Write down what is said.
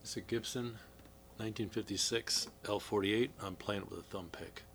It's a Gibson 1956 L48. I'm playing it with a thumb pick.